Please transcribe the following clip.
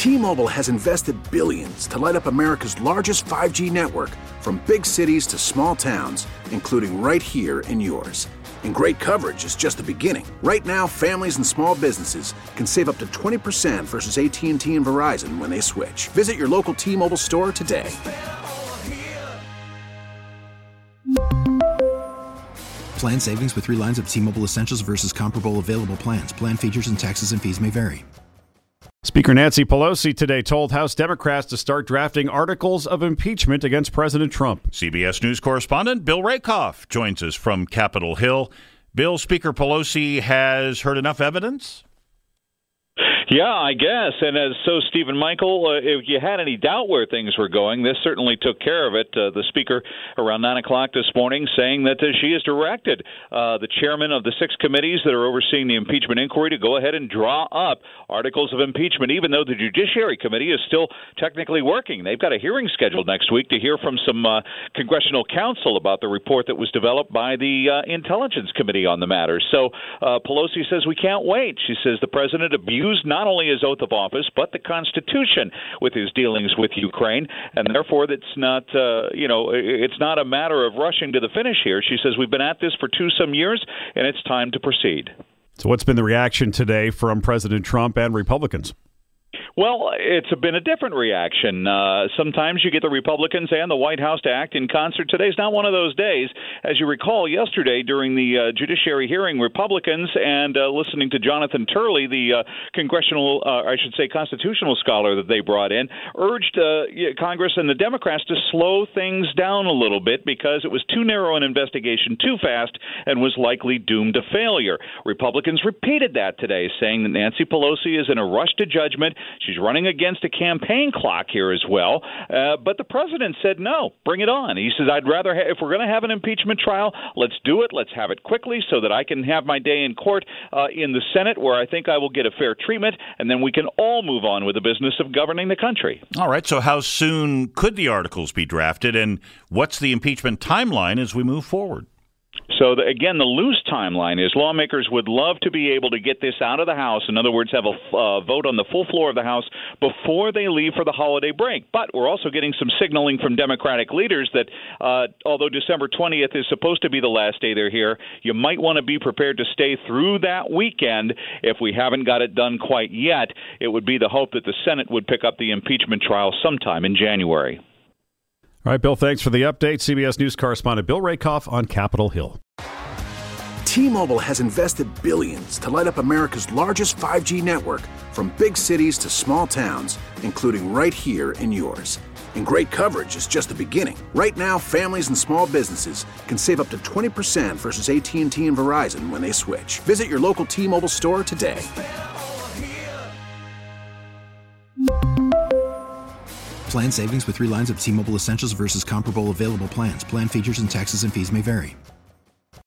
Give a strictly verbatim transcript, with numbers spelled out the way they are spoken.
T-Mobile has invested billions to light up America's largest five G network, from big cities to small towns, including right here in yours. And great coverage is just the beginning. Right now, families and small businesses can save up to twenty percent versus A T and T and Verizon when they switch. Visit your local T-Mobile store today. Plan savings with three lines of T-Mobile Essentials versus comparable available plans. Plan features and taxes and fees may vary. Speaker Nancy Pelosi today told House Democrats to start drafting articles of impeachment against President Trump. C B S News correspondent Bill Rakoff joins us from Capitol Hill. Bill, Speaker Pelosi has heard enough evidence? Yeah, I guess. And as so, Stephen Michael, uh, if you had any doubt where things were going, this certainly took care of it. Uh, the Speaker around nine o'clock this morning saying that uh, she has directed uh, the chairman of the six committees that are overseeing the impeachment inquiry to go ahead and draw up articles of impeachment, even though the Judiciary Committee is still technically working. They've got a hearing scheduled next week to hear from some uh, congressional counsel about the report that was developed by the uh, Intelligence Committee on the matter. So uh, Pelosi says we can't wait. She says the president abused not only his oath of office, but the Constitution with his dealings with Ukraine, and therefore that's not, uh, you know, it's not a matter of rushing to the finish here. She says we've been at this for two some years, and it's time to proceed. So what's been the reaction today from President Trump and Republicans? Well, it's been a different reaction. Uh, sometimes you get the Republicans and the White House to act in concert. Today's not one of those days. As you recall, yesterday during the uh, judiciary hearing, Republicans and uh, listening to Jonathan Turley, the uh, congressional, uh, I should say constitutional scholar that they brought in, urged uh, Congress and the Democrats to slow things down a little bit because it was too narrow an investigation, too fast, and was likely doomed to failure. Republicans repeated that today, saying that Nancy Pelosi is in a rush to judgment. She's running against a campaign clock here as well. Uh, but the president said, no, bring it on. He says, I'd rather, ha- if we're going to have an impeachment trial, let's do it. Let's have it quickly so that I can have my day in court uh, in the Senate where I think I will get a fair treatment, and then we can all move on with the business of governing the country. All right. So how soon could the articles be drafted, and what's the impeachment timeline as we move forward? So, the, again, the loose timeline is lawmakers would love to be able to get this out of the House. In other words, have a uh, vote on the full floor of the House before they leave for the holiday break. But we're also getting some signaling from Democratic leaders that uh, although December twentieth is supposed to be the last day they're here, you might want to be prepared to stay through that weekend. If we haven't got it done quite yet, it would be the hope that the Senate would pick up the impeachment trial sometime in January. All right, Bill, thanks for the update. C B S News correspondent Bill Rakoff on Capitol Hill. T-Mobile has invested billions to light up America's largest five G network, from big cities to small towns, including right here in yours. And great coverage is just the beginning. Right now, families and small businesses can save up to twenty percent versus A T and T and Verizon when they switch. Visit your local T-Mobile store today. Plan savings with three lines of T-Mobile Essentials versus comparable available plans. Plan features and taxes and fees may vary.